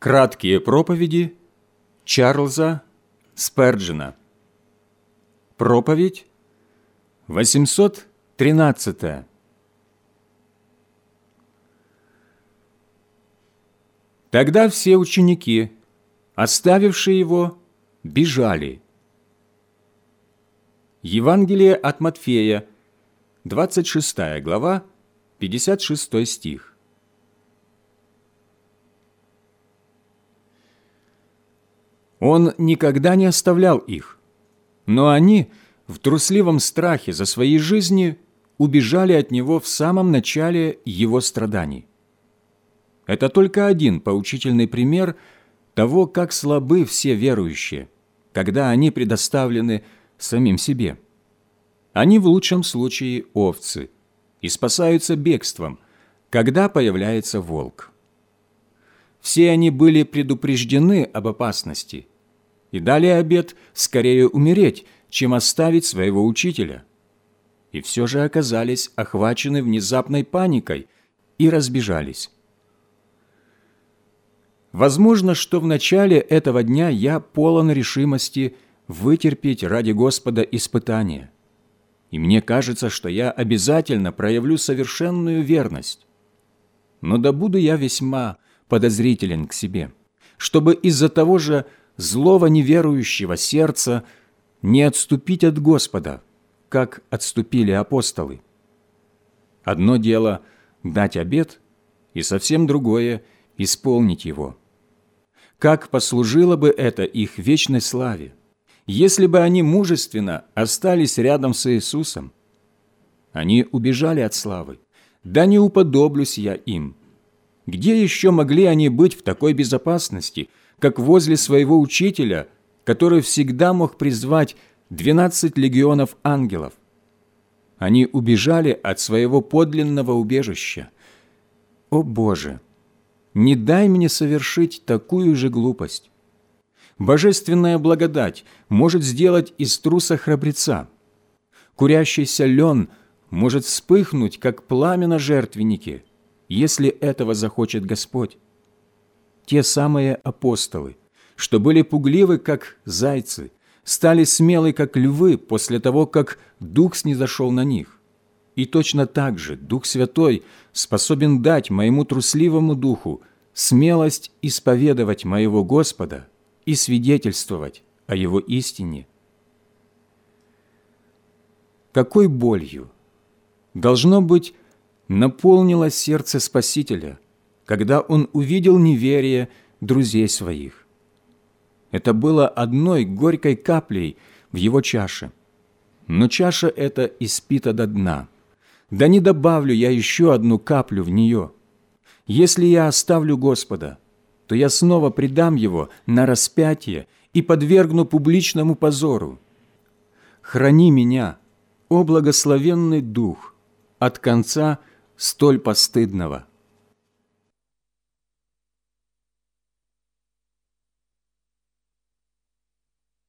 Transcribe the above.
Краткие проповеди Чарльза Сперджена. Проповедь 813. Тогда все ученики, оставившие его, бежали. Евангелие от Матфея, 26 глава, 56 стих. Он никогда не оставлял их, но они в трусливом страхе за свои жизни убежали от него в самом начале его страданий. Это только один поучительный пример того, как слабы все верующие, когда они предоставлены самим себе. Они в лучшем случае овцы и спасаются бегством, когда появляется волк. Все они были предупреждены об опасности и дали обет скорее умереть, чем оставить своего учителя. И все же оказались охвачены внезапной паникой и разбежались. Возможно, что в начале этого дня я полон решимости вытерпеть ради Господа испытания, и мне кажется, что я обязательно проявлю совершенную верность. Но да буду я весьма подозрителен к себе, чтобы из-за того же злого неверующего сердца не отступить от Господа, как отступили апостолы. Одно дело – дать обет, и совсем другое – исполнить его. Как послужило бы это их вечной славе, если бы они мужественно остались рядом с Иисусом? Они убежали от славы. Да не уподоблюсь я им. Где еще могли они быть в такой безопасности, как возле своего учителя, который всегда мог призвать 12 легионов ангелов? Они убежали от своего подлинного убежища. О Боже! Не дай мне совершить такую же глупость. Божественная благодать может сделать из труса храбреца. Курящийся лен может вспыхнуть, как пламя на жертвеннике, если этого захочет Господь. Те самые апостолы, что были пугливы, как зайцы, стали смелы, как львы, после того, как Дух снизошел на них. И точно так же Дух Святой способен дать моему трусливому духу смелость исповедовать моего Господа и свидетельствовать о Его истине. Какой болью, должно быть, наполнило сердце Спасителя, когда Он увидел неверие друзей своих. Это было одной горькой каплей в Его чаше. Но чаша эта испита до дна. Да не добавлю я еще одну каплю в нее. Если я оставлю Господа, то я снова предам Его на распятие и подвергну публичному позору. Храни меня, о благословенный Дух, от конца столь постыдного.